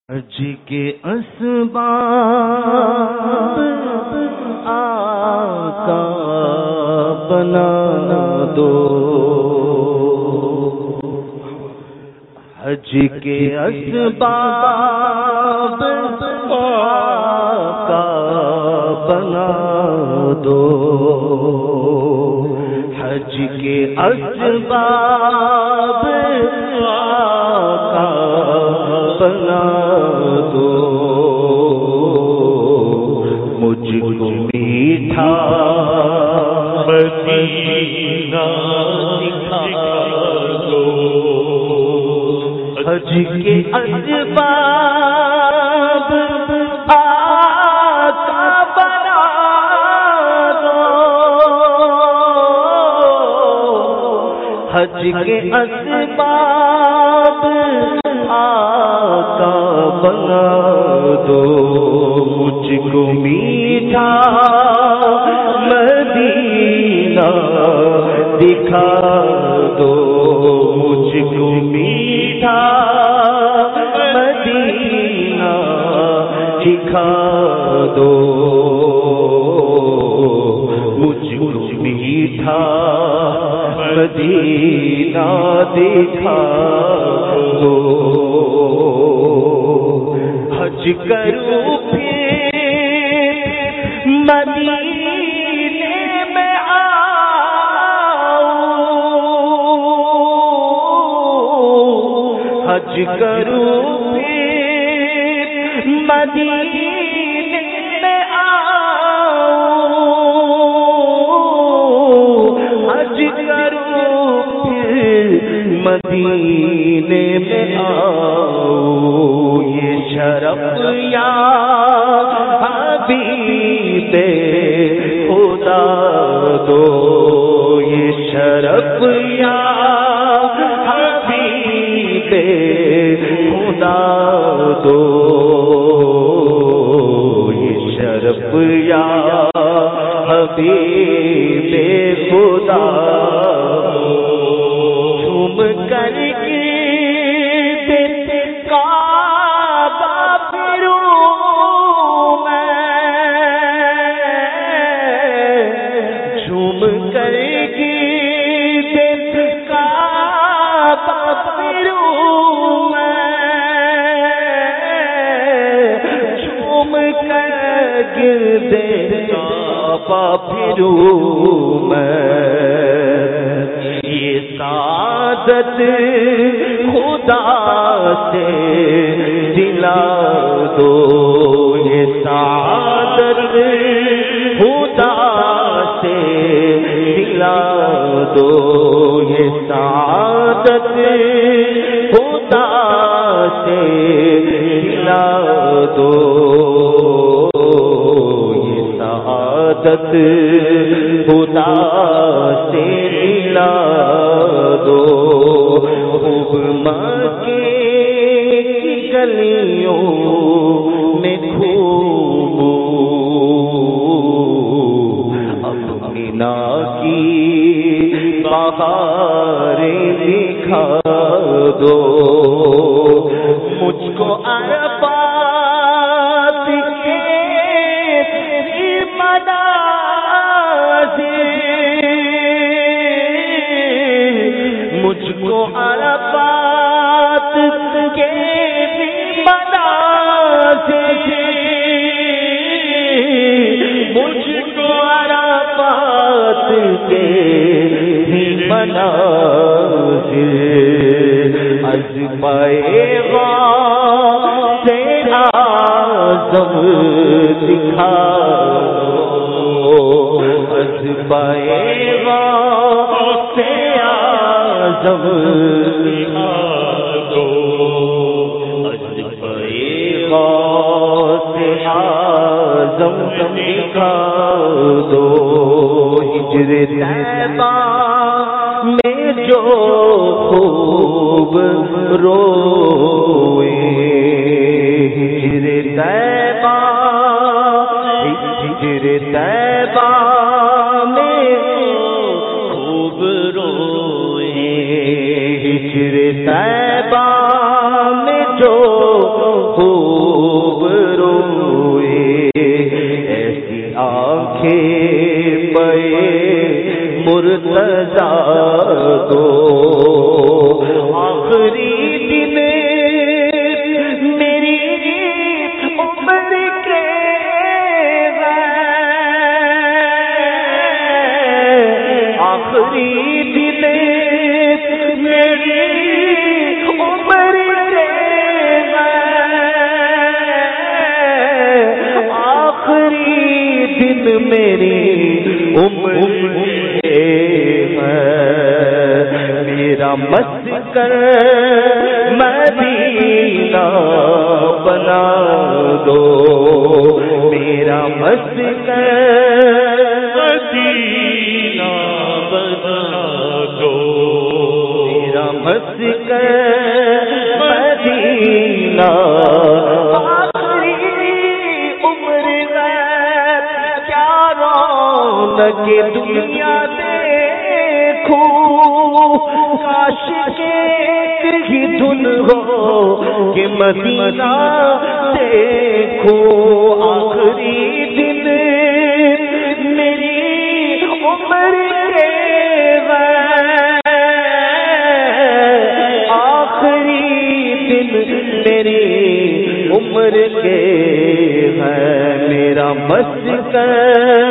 حج کے اسباب آقا بنا دو، حج کے اسباب آقا بنا دو، حج کے اسباب آقا بنا دو، مجھ کو میٹھا مدینہ دکھا دو، حج کے اسباب آقا بنا دو، حج کے اسباب آقا بنا دو، مجھ کو میٹھا مدینہ دکھا دو، مجھ کو میٹھا مدینہ دکھا دو، مجھ کو میٹھا مدینہ دکھا دو، حج کروں پھر مدینے میں آؤں، حج کروں پھر مدینے میں آؤں، حج کروں پھر مدینے میں آؤں، یہ شرف یا حبیب خدا دو، یہ شرف یا حبیب خدا دو، یہ شرف یا حبیب خدا دو، جھوم کر کے پھروں میں، یہ سعادت خدا سے دلا دو، یہ سعادت خدا سے دلا دو، یہ سعادت خدا سے دلا دو، خدا سے دلا دو، خوب مکے کی گلیوں میں گھوموں، اب مینا کی بہاریں دکھا دو، مجھ کو عرفات کے مجھ کو عرفات کے بھی مناظر، مجھ کو عرفات کے بھی مناظر، از پیغام سے اعظم دکھا دو، از پیغام سے اعظم دکھا دو، از پیغام سے اعظم دکھا دو، ہجر طیبہ میں جو خوب روئے، ہجر طیبہ، ہجر طیبہ میں خوب روئے، ہجر طیبہ میں جو میری عمر میرا مسکن مدینہ بنا دو، میرا مسکن مدینہ بنا دو، میرا مسکن مدینہ کہ دنیا دیکھوں کاش ایک ہی دھن ہو کہ مدینہ دیکھوں، آخری دن میری عمر کے آخری دن میری عمر کے ہے، میرا مسکن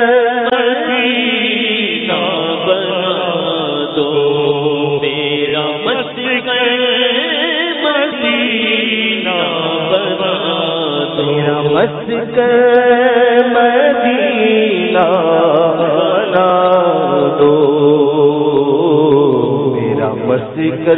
مسکن مدینہ بنا دو، میرا مسکن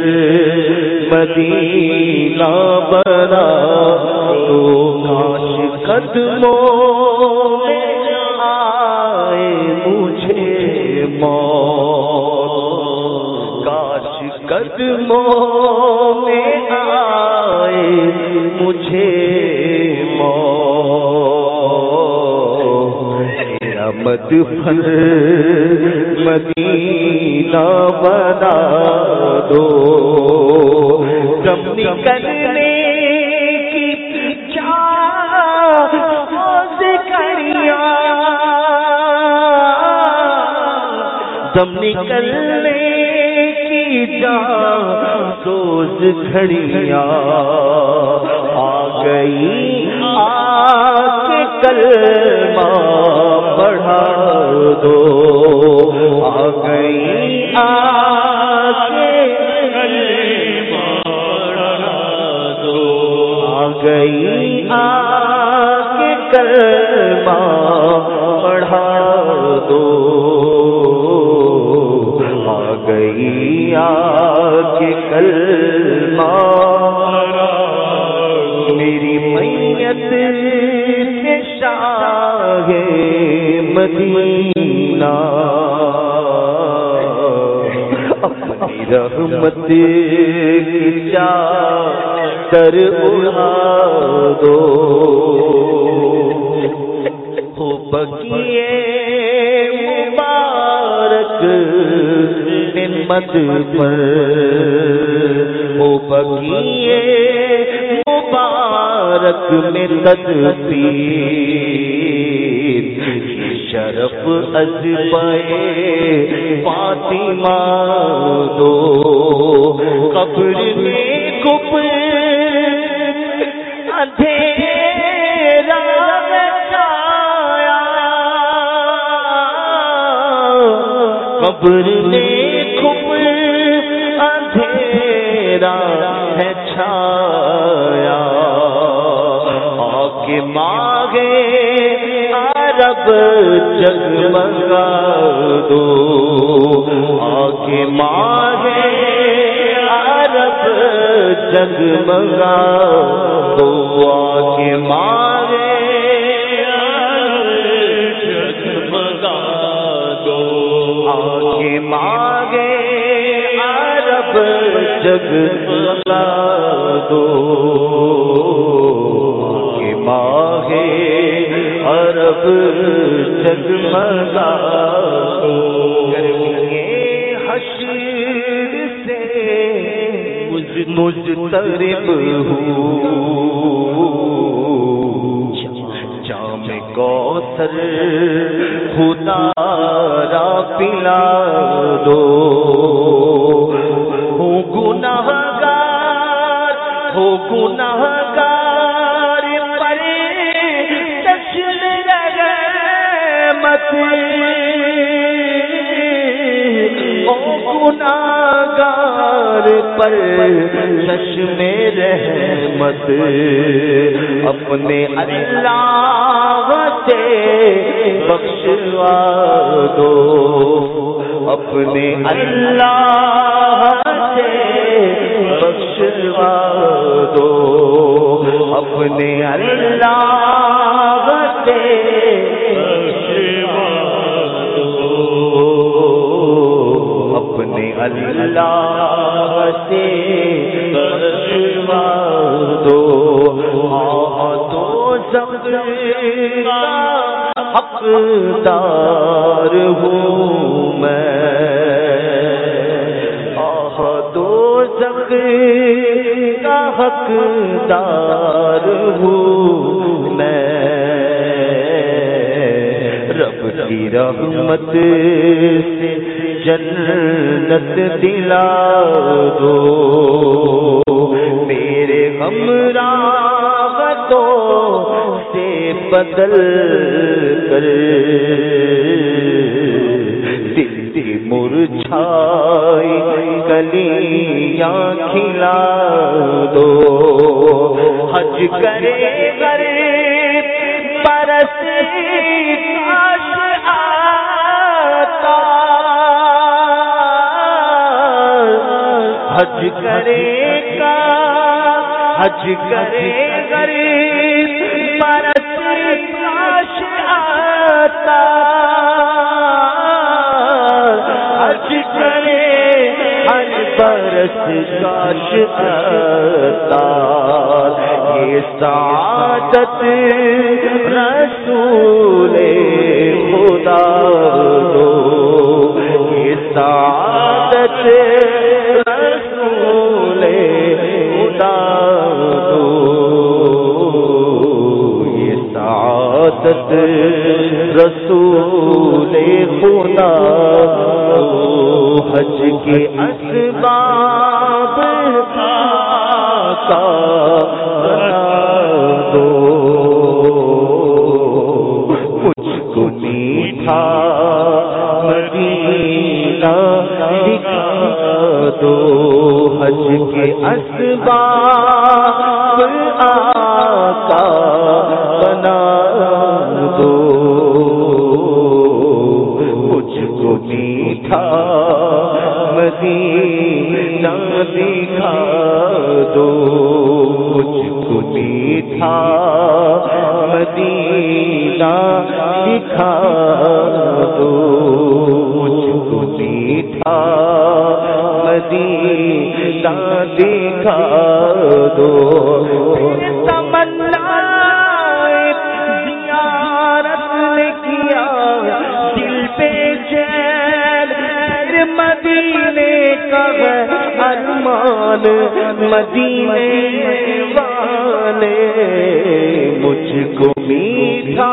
مدینہ بنا دو، کاش قدموں میں آئے مجھے موت، کاش قدموں میں آئے مجھے مدفن مدینہ بنا دو، دم نکلنے کی چاہت کڑیاں، دم نکلنے کی چاہت سوز گھڑیاں آ گئی، کلمہ پڑھا دو، آ گئی کلمہ پڑھا دو، آ گئی کلمہ پڑھا دو، آ گئی کلمہ میری میت شاہ مدینہ اپنی رحمت کی چادر اڑا دو، ہو بقیے مبارک نعمت پر، ہو بقیے مبارک میں تدبیر، شرف ازبائے فاطمہ دو، قبر میں گپ اندھیرا چھایا، قبر میں گپ اندھیرا ہے چھایا، آکے مانگے عرب جگمگا دو، آکے مانگے عرب جگمگا دو، آکے مانگے عرب جگمگا دو، آکے مانگے عرب جگمگا دو، آکے مانگے عرب جگمگا دو، حشر سے مجترب ہوں، جام کوثر خدا را پلا دو، ہوں گناہگار ہو گناہگار پر چشم رحمت، گناہگار پر چشم رحمت، اپنے اللہ سے بخشوا دو، اپنے اللہ سے بخشوا دو، اپنے اللہ سے بخشوا دو، اپنے اللہ سے بخشوا دو، تو سب کا حقدار ہوں میں، دو سب کا حقدار ہوں میں، رب کی رحمت سے جنت دلا دو، میرے غمراغتوں سے بدل کر دل کی مرجھائی کلیاں کھلا دو، حج کرے غریب برس کاش آتا، حج کرے گا حج کرے غریب برس کاش آتا، حج کرے ہر برس کاش آتا، یہ سعادت رسول خدا دو، یہ سعادت رسول خدا دو، یہ سعادت رسول خدا دو، حج کے اسباب کا بنا دو، مجھ کو میٹھا مدینہ دکھا دو، حج کے اسباب آقا بنا دو، مجھ کو میٹھا مدینہ دکھا دو، مجھ کو میٹھا مدینہ دکھا دو، مجھ کو میٹھا مدینہ دکھا دو، تمنا زیارت نے کیا دل پہ چین، مدینے کا ہے ارمان مدینے والے، مجھ کو میٹھا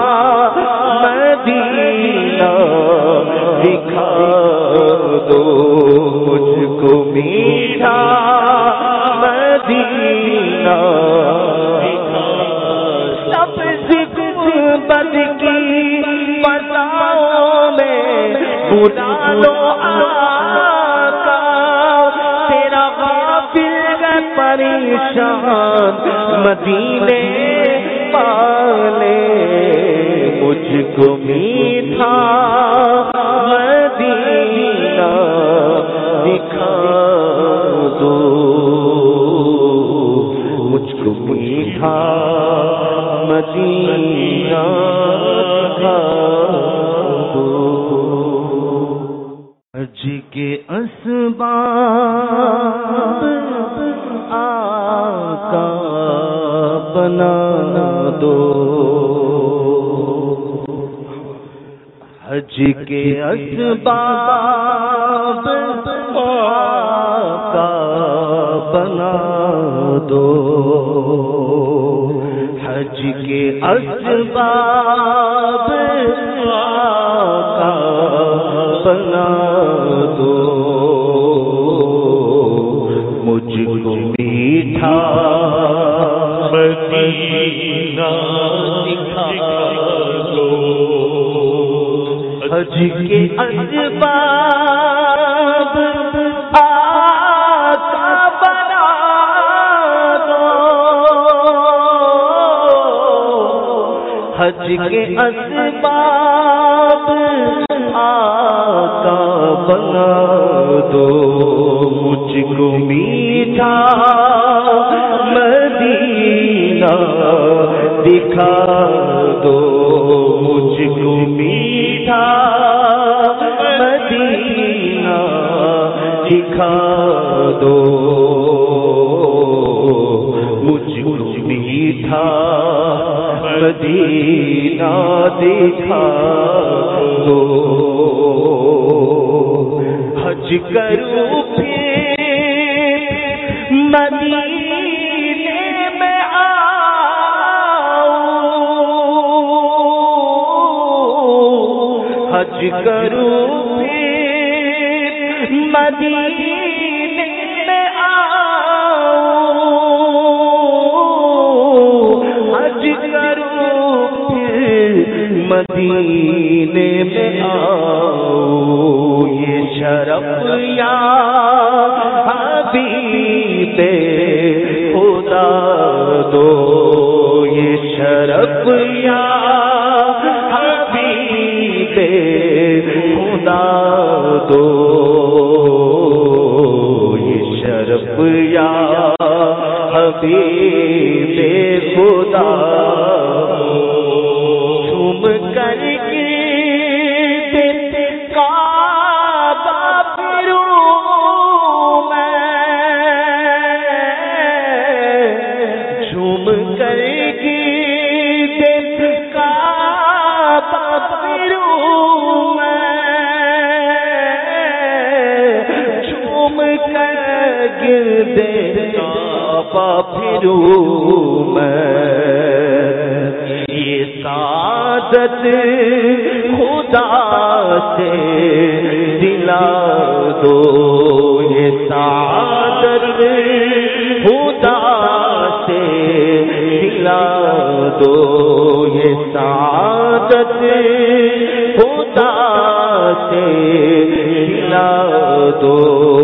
مدینہ دکھا دو، مجھ کو میٹھا مدینہ دکھا دو، سبز گنبد کی فضاؤں میں بلا لو آقا، تیرا غافل ہے پریشان مدینے والے، مجھ کو میٹھا مدینہ دکھا دو، مجھ کو میٹھا مدینہ دکھا دو، حج کے اسباب آقا بنا دو، حج کے اسباب آقا بنا دو، حج کے اسباب آقا بنا دو، مجھ کو میٹھا مدینہ دکھا دو، حج کے اسباب آقا بنا دو، حج کے اسباب آقا بنا دو، مجھ کو میٹھا مدینہ دکھا دو، مجھ کو میٹھا مدینہ دکھا دو، مجھ کو میٹھا مدینہ دکھا دو، حج کروں پھر مدینے میں آؤں، حج کروں پھر مدینے میں آؤں، حج کروں پھر مدینے میں آؤں، یہ شرف یا حبیب خدا دو، یہ شرف یا حبیب خدا دو، یہ شرف یا حبیب خدا جھوم کر کے کعبہ پھروں میں، جھوم کر کے کعبہ پھروں میں، جھوم کر گرد کعبہ پھروں میں، یہ سعادت خدا سے دلا دو، یہ سعادت خدا سے دلا دو، یہ سعادت خدا سے دلا دو،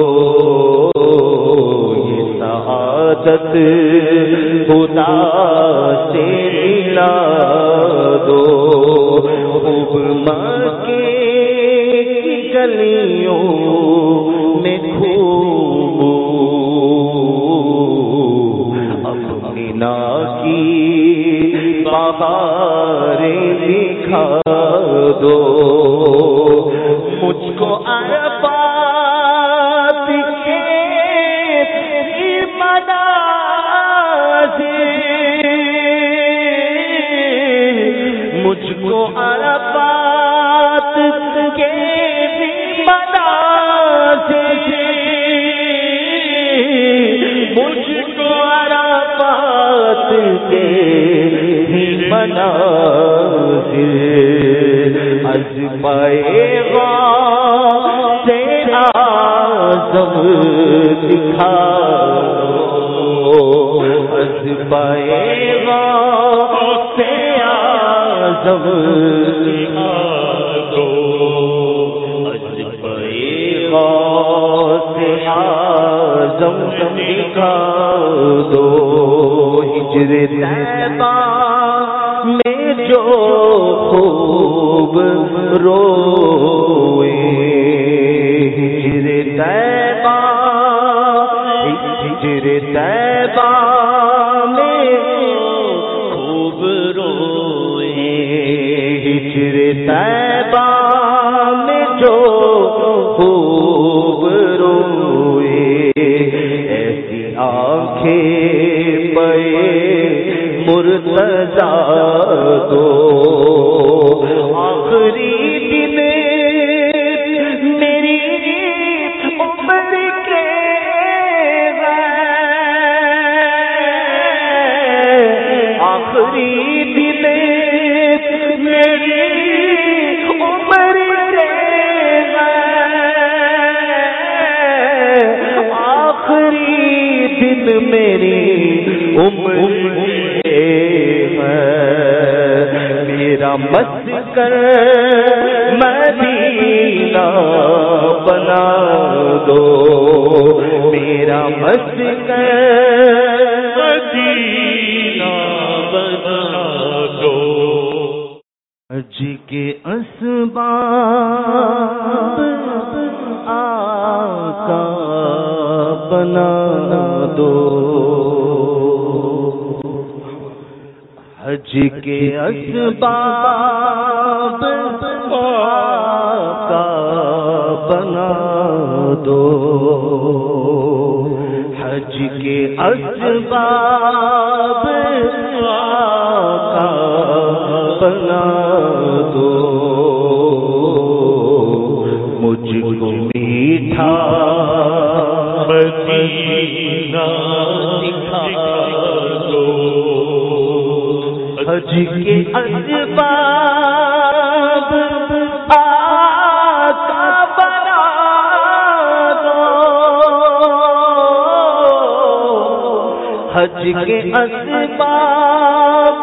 یہ سعادت خدا سے دلا دو، خوب مکے کی گلیوں میں گھوموں، اپنی نا کی بہاریں دکھا دو، مجھ کو عرفات کے مجھ کو عرفات کے مناظر، مجھ کو عرفات کے مناظر، از پیغام سے اعظم دکھا دو، از پیغام سے اعظم دکھا دو، از پیغام سے اعظم دکھا دو، ہجر طیبہ میں جو خوب روئے، ہجر طیبہ، ہجر طیبہ میں خوب روئے، ہجر طیبہ میں جو خوب روئے، ایسی آنکھیں پہ مرتضیٰ دو، آخری دن میری عمر کے آخری دن میری عمر کے آخری دن میری عمر میرا مسکن مدینہ بنا دو، میرا مسکن مدینہ بنا دو۔ حج کے اسباب آقا بنا دو، حج کے اسباب آقا بنا دو، حج کے اسباب آقا بنا دو، مجھ کو میٹھا مدینہ دکھا دو، حج کے اسباب آقا بنا دو، حج کے اسباب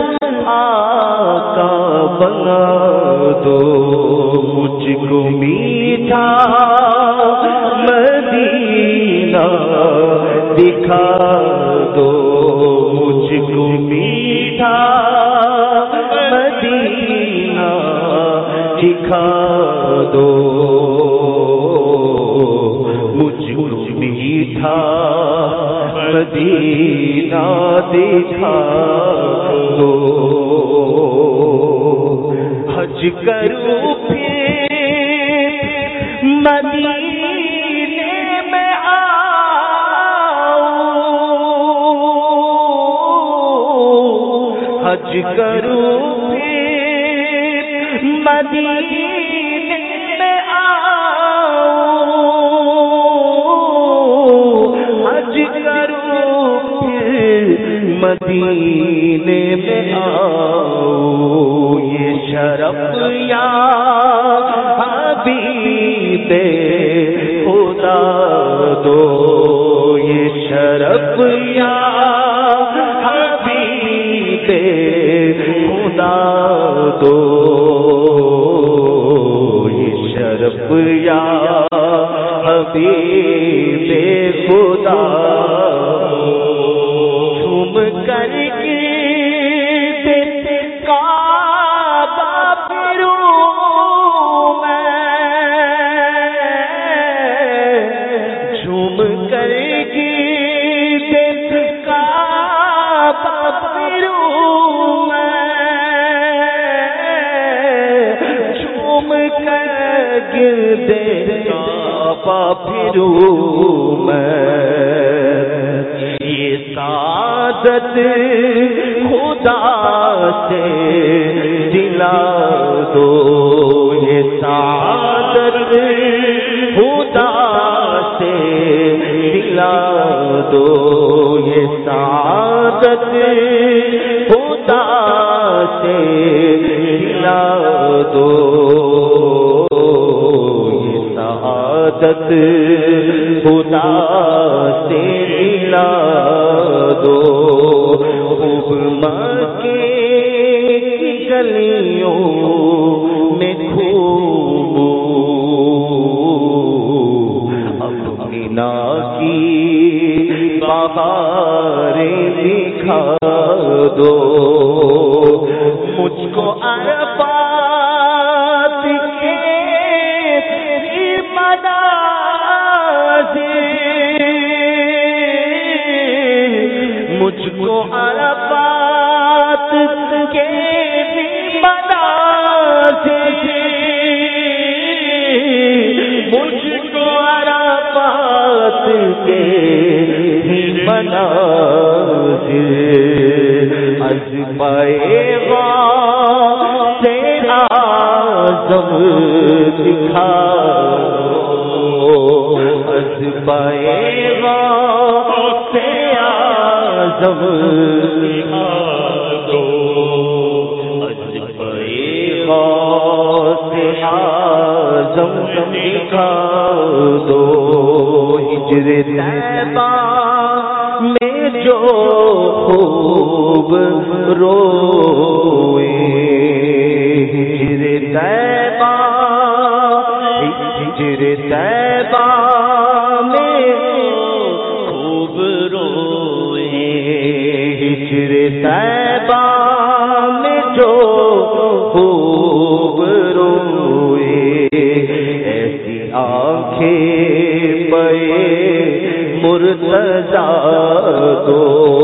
آقا بنا دو، مجھ کو میٹھا مدینہ دکھا دو، مجھ کو میٹھا مدینہ دکھا دو، مجھ کو میٹھا مدینہ دکھا دو، حج کروں پھر مدینے میں آؤں، حج کروں پھر مدینے میں آؤں، حج کروں پھر مدینے میں آؤں، یہ شرف یا حبیب خدا دو، یہ شرف یا حبیب خدا دو، یہ شرف یا حبیب خدا جھوم کر کے کعبہ پھروں میں، جھوم کر کے کعبہ پھروں میں، جھوم کر گرد کعبہ پھروں میں، یہ سعادت خدا سے دلا دو، یہ سعادت خدا سے دلا دو، یہ سعادت خدا سے دلا دو، یہ سعادت خدا سے دلا دو، خوب مکے کی گلیوں میں گھوموں، اب مینا کی بہاریں دکھا دو، مجھ کو عرفات کے مجھ کو عرفات کے مجھ کو عرفات کے مناظر از پیغام سے اعظم دکھا دو، از پیغام سے اعظم دکھا دو، از پیغام سے اعظم دکھا دو، ہجر طیبہ میں جو خوب روئے، ہجر طیبہ ہجر طیبہ میں خوب روئے، ہجر طیبہ میں جو خوب روئے ایسی آنکھیں پہ مرتضی دو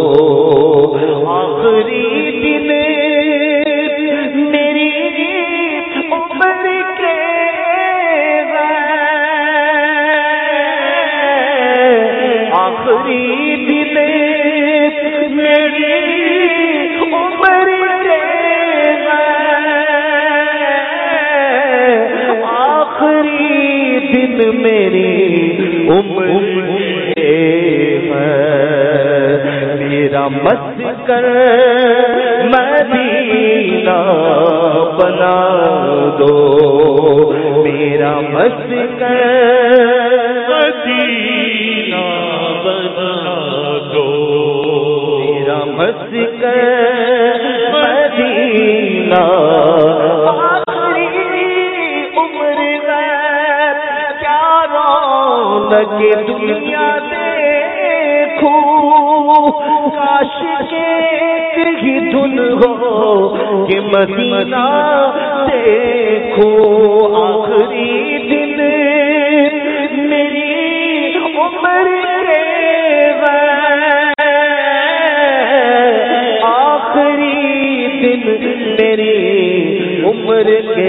آخری دن میری عمر کے آخری دن میری عمر کے آخری دن میری عمر میرا مسکن مدینہ بنا دو میرا مسکن مدینہ بنا دو میرا مسکن مدینہ آخری عمر غیر کیا رونق دنیا کاش کے ہی دھن ہو کہ مدینہ دیکھو آخری دن میری عمر کے آخری دن میری عمر کے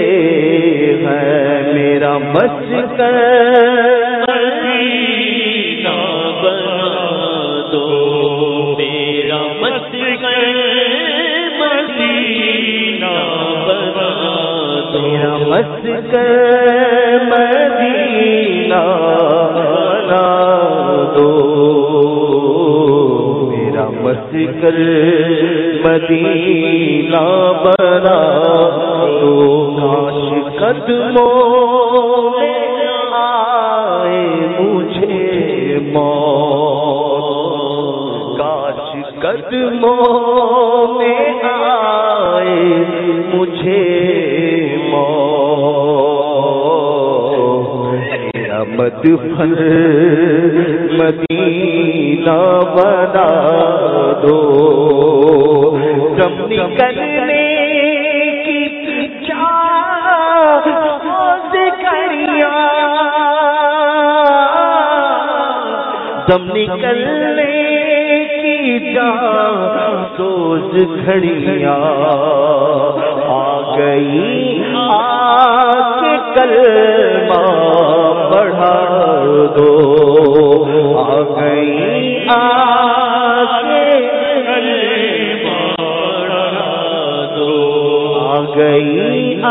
میرا مسکن مسکن مدینہ بنا دو میرا مسکن مدینہ بنا دو کاش قدموں میں آئے مجھے موت کاش قدموں میں آئے مجھے مدفن مدینہ بنا دو دم نکلنے کی سوز کڑیاں دم نکلنے کی سوز کھڑیاں آ گئی کلمہ پڑھا دو آ گئی کلمہ پڑھا دو آ گئی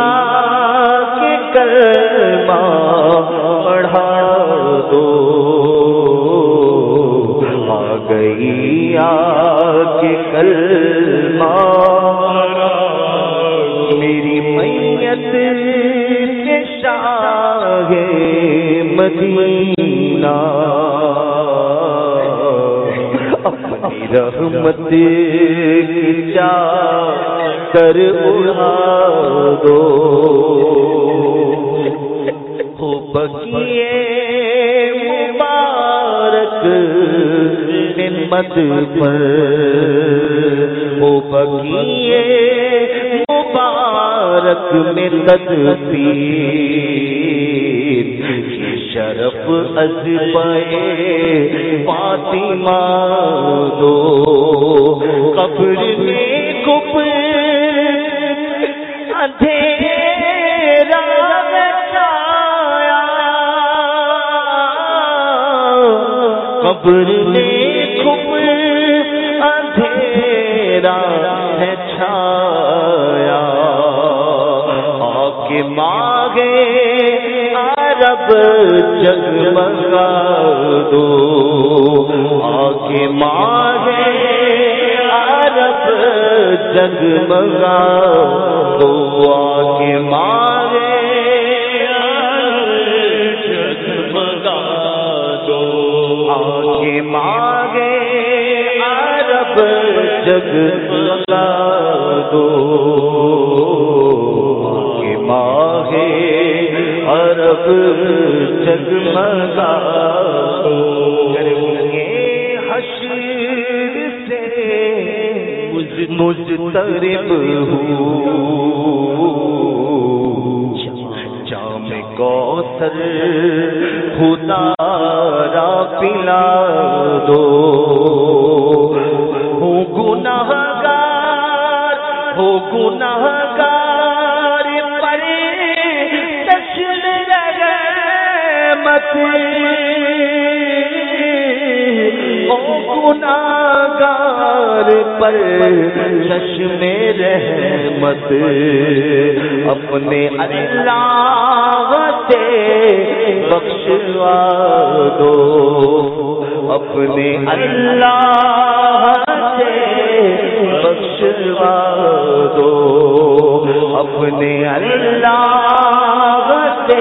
کلمہ پڑھا دو آ گئی کلمہ میری میت شاہ مدینہ اپنی رحمت کی چادر اڑا دو ہو بقیے مبارک نعمت پر ہو بقیے مبارک میں تدبیر شرف ازبائے فاطمہ دو قبر میں کب اندھیرا چھایا قبر میں کب اندھیرا ہے چھایا آکے مانگے عرب جگمگا دو آکے مانگے عرب جگمگا دو آکے مانگے جگمگا دو آکے مانگے عرب جگمگا دو آکے مانگے عرب جگمگا دو حشر سے مضطرب ہوں، جام کوثر خدا را پلا دو، ہوں گناہگار پر چشم رحمت، گناہگار پر چشم رحمت، اپنے اللہ سے بخشوا دو، اپنے اللہ سے بخشوا دو، اپنے اللہ سے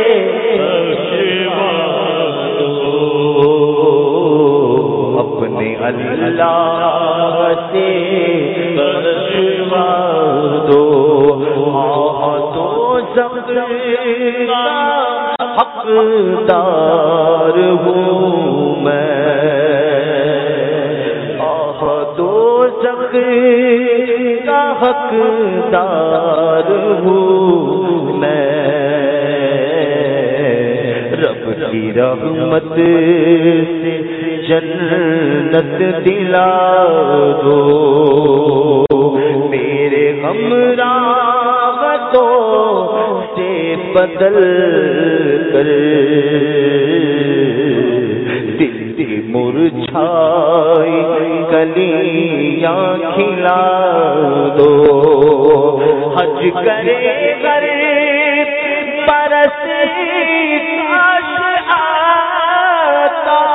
بخشوا دو، اپنے اللہ سے بخشوا دو، تو زخم کا حقدار ہوں میں، تو زخم کا حقدار ہوں میں، رب کی رحمت سے جنت دلا دو، میرے غمراغتوں سے بدل کر دل کی مرجھائی کلیاں کھلا دو، حج کرے غریب برس کاش آتا،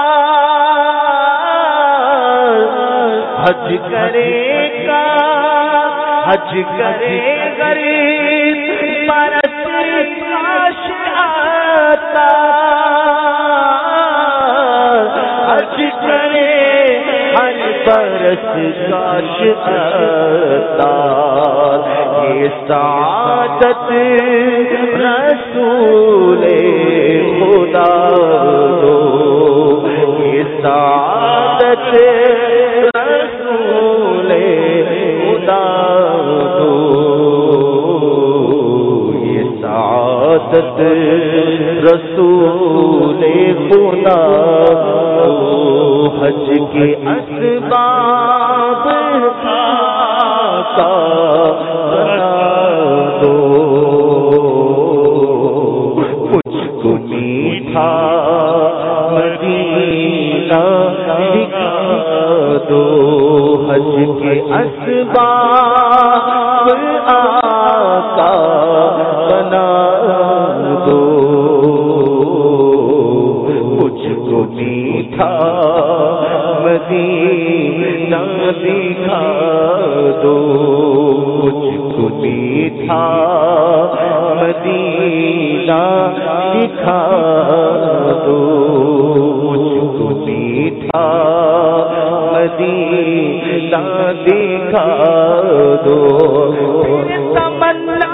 حج کرے گا حج کرے غریب برس کاش آتا، حج کرے ہر برس کاش آتا، یہ سعادت رسول خدا دو، یہ سعادت رسول خدا دو، یہ سعادت رسول خدا دو، حج کے اسباب کا بنا دو، مجھ کو میٹھا مدینہ دکھا دو، حج کے اسباب آقا بنا دو، مجھ کو میٹھا مدینہ دکھا دو، مجھ کو میٹھا مدینہ دکھا دو، مجھ کو میٹھا مدینہ دکھا دو، تمنا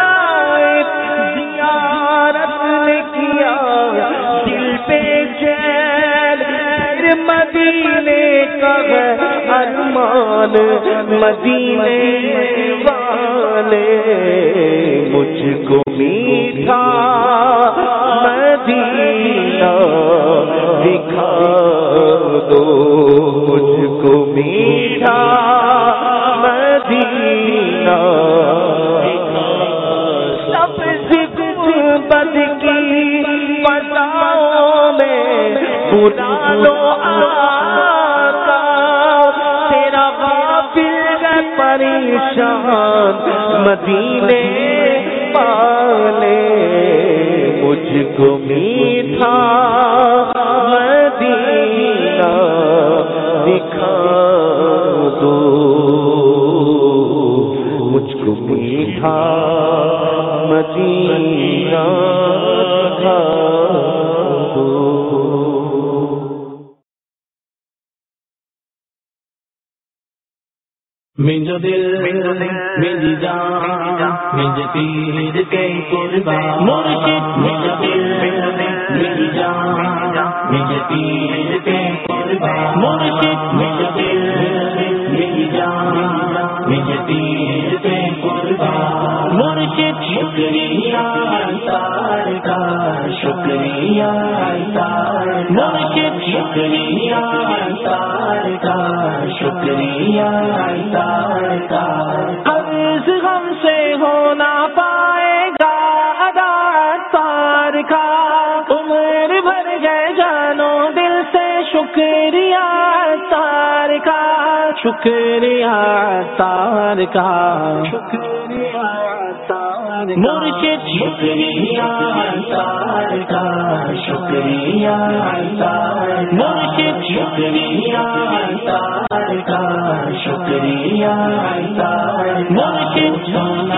زیارت نے کیا دل پہ چین، مدینے کا ہے ارمان مدینے والے، مجھ کو میٹھا مدینہ دکھا دو، مجھ کو میٹھا مدینہ دکھا دو، سبز گنبد کی فضاؤں میں بلا لو آقا، تیرا غافل ہے پریشان مدینے والے، مجھ کو میٹھا مدینہ دکھا دو، مجھ کو میٹھا مدینہ دکھا دو۔ منجو دل منجی جان منجے پیر کے قربان، مرشد منجو دل منجی جان منجے پیر کے قربان، مرشد منجو دل منجی جان مجھے پیر کے قربان مرشد شکریہ سرکار شکریہ مرشد شکریہ سرکار شکریہ سرکار قرض غم سے ہونا پائے گا ادا تار کا عمر بھر گئے جانو دل سے شکریہ تار کا شکریہ تار کا شکریہ مرشد شکریہ سرکار شکریہ مرشد شکریہ سرکار شکریہ مرشد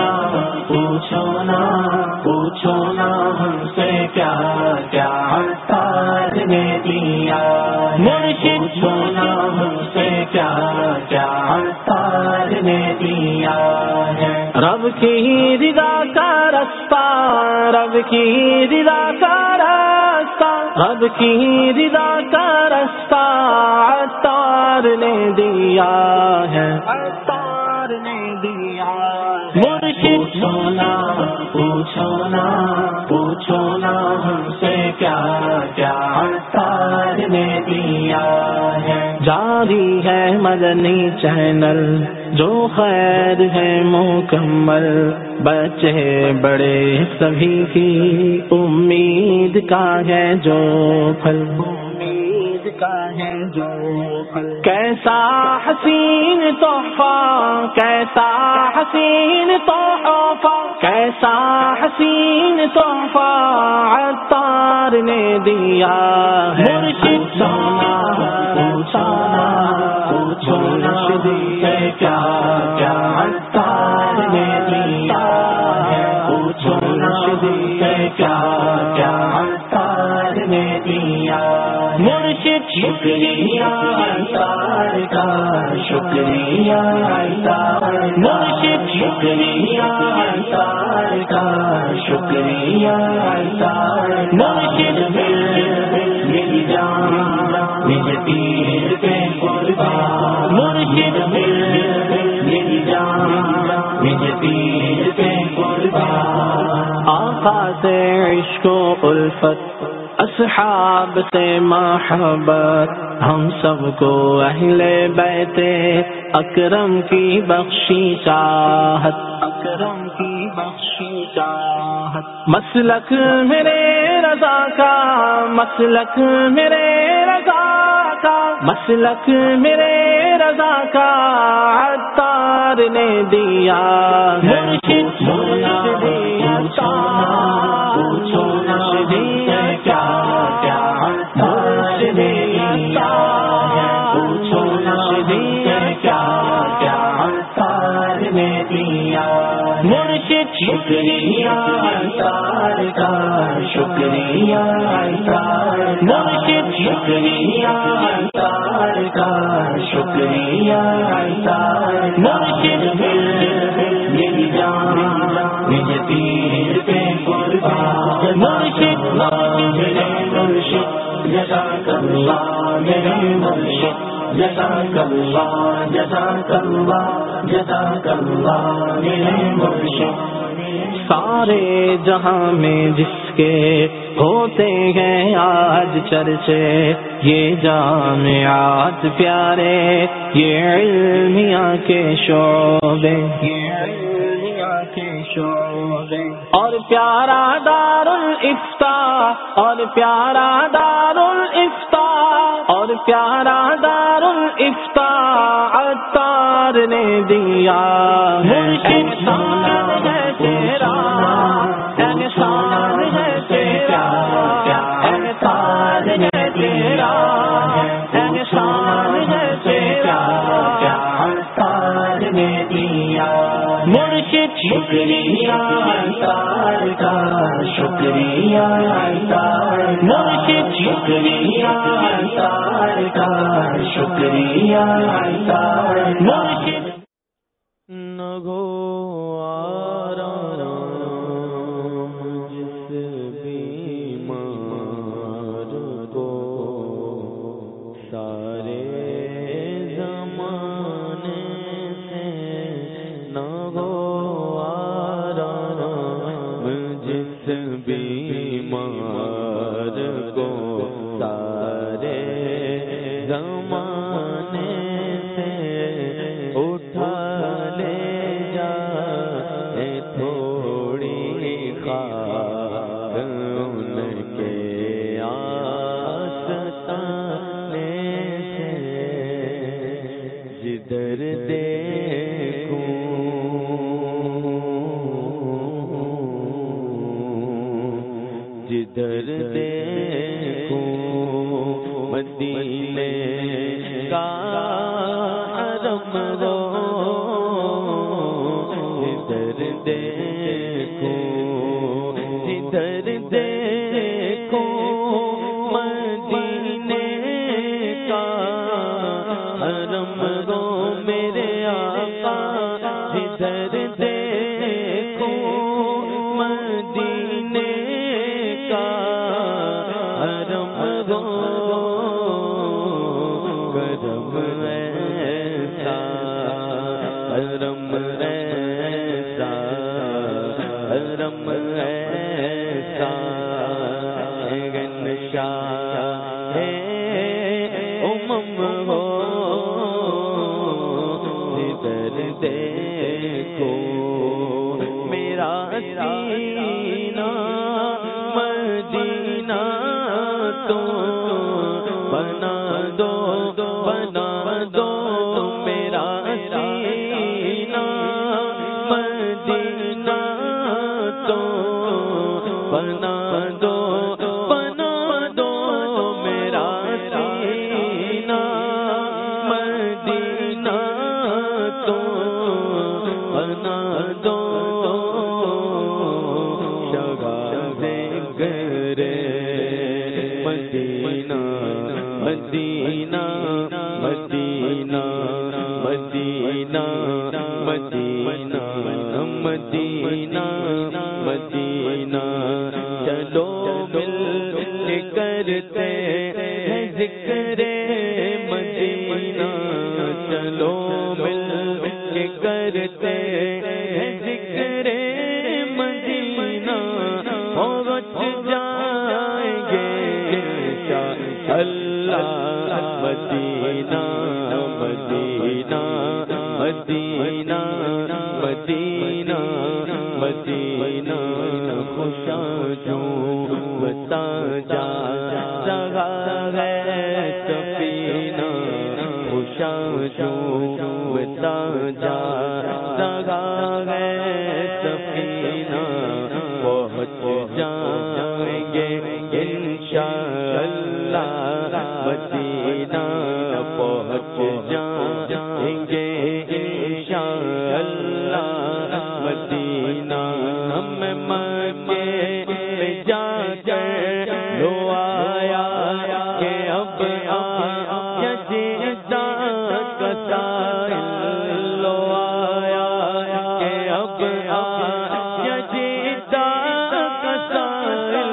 پوچھو نا ہم سے کیا کیا تار نے دیا مرشد سونا ہم سے کیا کیا تار نے دیا ہے رب کی رضا کا رستہ رب کی رضا کا راستہ رب کی رضا کا رستہ عطار نے دیا ہے عطار نے دیا مرشد پوچھو نا ہم سے کیا کیا عطار نے دیا ہے جاری ہے مدنی چینل جو خیر ہے مکمل بچے بڑے سبھی کی امید کا ہے جو پھل امید کا ہے جو پھل کیسا حسین تحفہ کیسا حسین تحفہ کیسا حسین تحفہ عطار نے دیا مرشد پوچھو نا سے کیا کیا عطار نے دیا پوچھو نا سے کیا کیا عطار نے دیا مرشد شکریہ سرکار شکریہ مرشد شکریہ سرکار شکریہ مرشد میری جان مجھے پیر کے قربان مرشد میری جان مجھے پیر کے قربان آقا سے عشق و الفت اصحاب سے محبت ہم سب کو اہل بیت اکرم کی بخشی چاہت اکرم کی بخشی چاہت مسلک میرے رضا کا مسلک میرے رضا کا مسلک میرے رضا کا عطار نے دیا مرشد پوچھو نا کیا کیا عطار نے دیا پوچھو نا کیا کیا عطار نے دیا مرشد شکریہ سرکار شکریہ مرشد شکریہ سرکار شکریہ مرشد میری جان مجھے پیر کے قربان مرشد میرے مرشد جزاک اللہ میرے مرشد جزاک اللہ جزاک اللہ جزاک اللہ میرے مرشد سارے جہاں میں جس کے ہوتے ہیں آج چرچے یہ جامعات پیارے یہ علمیہ کے شعبے اور پیارا دار الافتاء اور پیارا دار الافتاء اور پیارا دار الافتاء عطار نے دیا مرشد شان ہے تیرا احسان ہے تیرا عطار نے تیرا احسان ہے تیرا عطار نے دیا مرشد شکریہ سرکار شکریہ مرشد شکریہ سرکار شکریہ مرشد نگو آرام جس بیمار کو سارے زمانے سے جدھر دیکھوں مدینے کا حرم ہو، جدھر دیکھوں جدھر دیکھوں مدینے کا حرم ہو میرے آقا، جدھر دیکھوں مدینے کا حرم ہو، کرم ایسا حرم ایسا حرم ایسا گنشاہ ہے امم ہو، جدھر دیکھو میرا سینہ مدینہ تو بنا دو میرا سینہ مدینہ تو بنا دو میرا سینہ مدینہ تو بنا دو، ذکر مدینہ مدینہ مدینہ مدینہ مدینہ مدینہ مدینہ، چلو مل کرتے ہیں ذکر مدینہ، چلو مل کرتے ہیں ذکر مدینہ، پہنچ جائیں گے انشاءاللہ مدینہ مدینہ مدینہ مدینہ مدینہ، خوشا جو بتا جا رہا ہے سفینہ، خوشا جو بتا جا رہا ہے سفینہ، پہنچ جائیں گے انشاءاللہ مدینہ، پہنچ جائیں گے انشاءاللہ مدینہ، ہم مکے میں جا کر لو آیا کہ اب جدہ کا سائل لو آیا کہ اب جدہ کا سائل،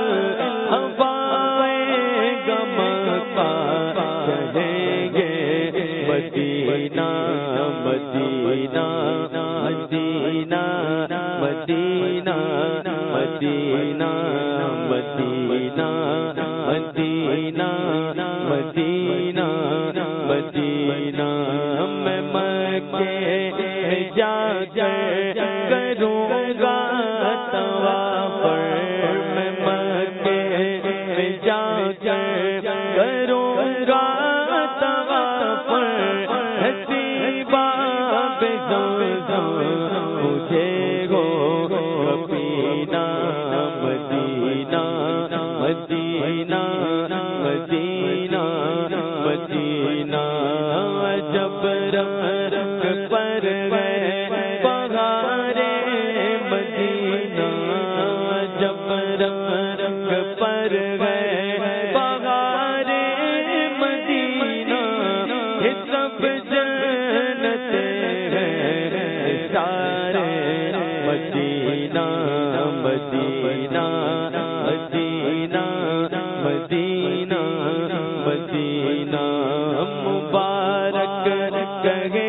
ہوائے غم کا چلیں گے مدینہ مدینہ مدینہ مدینہ مدینہ مدینہ مدینہ مدینہ مدینہ، میں مکے جا کر کروں گا طواف، میں مکے جا کر کروں گا طواف، حسیبہ بے زمزم مجھے گو پینا، مدینہ مدینہ مدینہ مدینہ، جب رنگ پر گئے بہارے مدینہ، جب رنگ پر گئے بہارے مدینہ، یہ سب جنتیں ہیں سارے مدینہ مدینہ مدینہ مدینہ مدینہ، مبارک کہے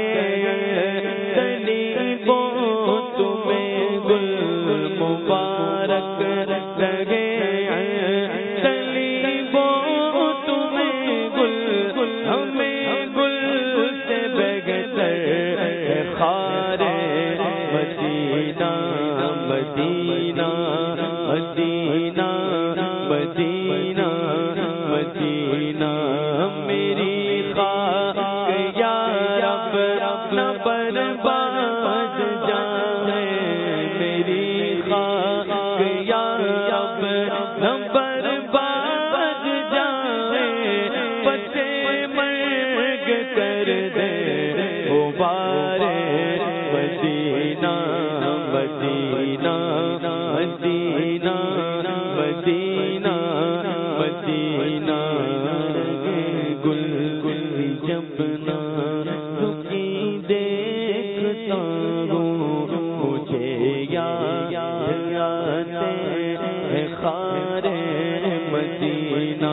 طلیبوں تمہیں گل، مبارک کہے طلیبوں تمہیں گل، ہمیں گل سے بہتر ہے خار مدینہ مدینہ مدینہ مدینہ مدینہ، میری خاک یا رب نہ برباد جائے، میری خاک یا رب نہ برباد مدینہ مدینہ مدینہ مدینہ گل گل جب نہ رکی دیکھتا ہوں مجھے یاد آتے ہیں خار مدینہ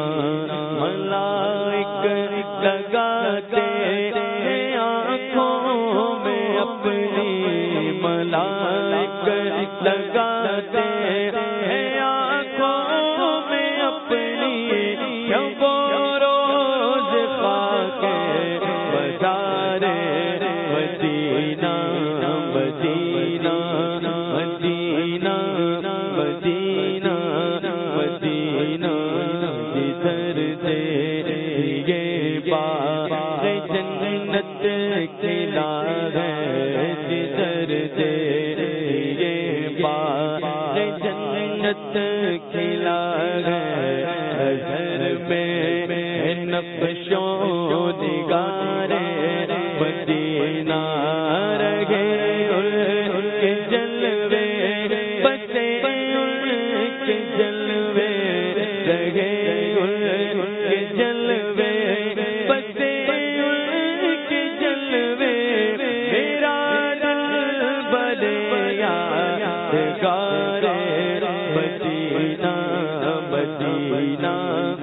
ملائک لگاتے ہیں آنکھوں میں اپنی ملائک لگاتے ہیں آنکھوں میں اپنی جب روز خاک بازار مدینہ مدینہ مدینہ مدینہ مدینہ جدھر سے یہ باغ جنت کھلا ہے جدھر سے یہ باغ جنت کھلا ہے نظر میں نقش و نگار مدینہ رہے ان کے جلوے بسے ان کے جلوے رہے ان کے جلوے بسے ان کے جلوے میرا دل بڑے یادگار مدینہ مدینہ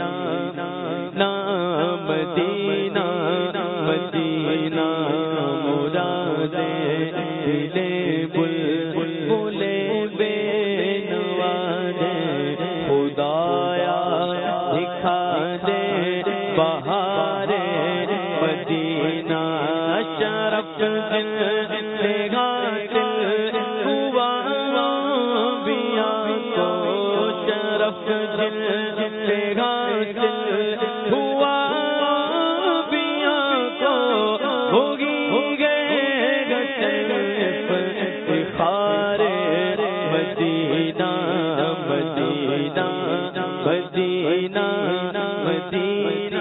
مدینہ مدینہ مراد دل بلبل بے نواز خدایا دکھا دے بہار مدینہ شرف دل حاصل ہوا انبیاء کو شرف دل حاصل ہوا انبیاء کو ہوگی گئے شرف افتخار مدینہ مدینہ مدینہ مدینہ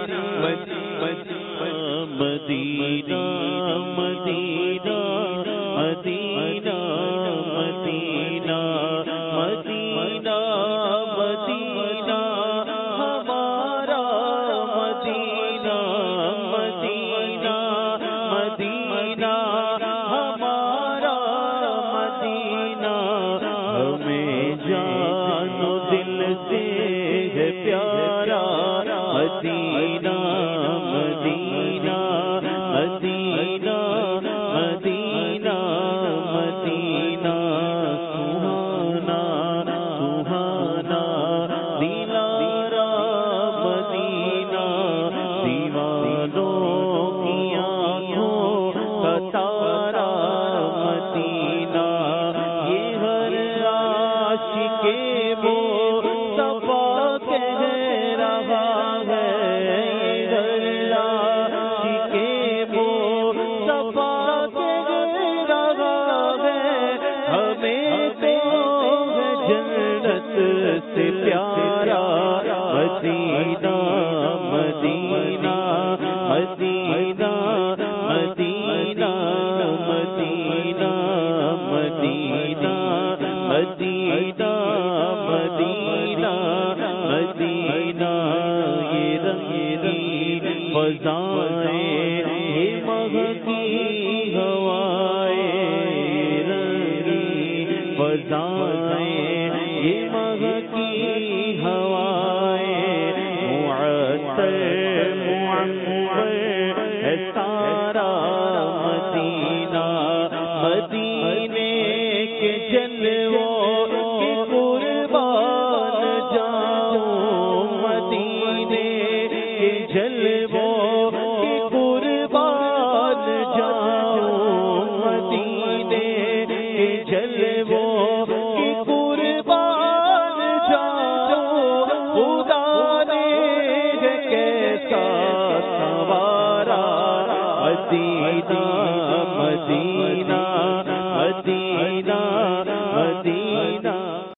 مدینہ مدینہ مدینہ مدینہ مدینہ مدینہ ہمارا مدینہ مدینہ مدینہ ہمارا مدینہ ہمیں جان و دل سے ہے پیارا مدینہ مدینہ مدینہ مدینہ مدینہ سہانا سہانا دلارا مدینہ دیوانوں کی آنکھوں کا تارا مدینہ یہ ہر عاشق مصطفیٰ کہہ رہا ہے یہ ہر عاشق مصطفیٰ کہہ رہا ہے ہمیں تو ہے جنت سے پیارا مدینہ مدینہ مدینہ مدینہ مدینہ مدینہ مدینہ مدینہ مدینہ یہ رنگین فضائیں یہ مہکی ہوائیں رنگین فضائیں یہ مہکی ہوائیں معطر معمر ہے سارا مدینہ مدینے کے جلووں کے قربان جاؤں مدینے کے جلووں کے قربان جاؤں مدینے کے جلووں کے قربان جاؤں خدا نے کیسا سوارا مدینہ مدینہ مدینہ مدینہ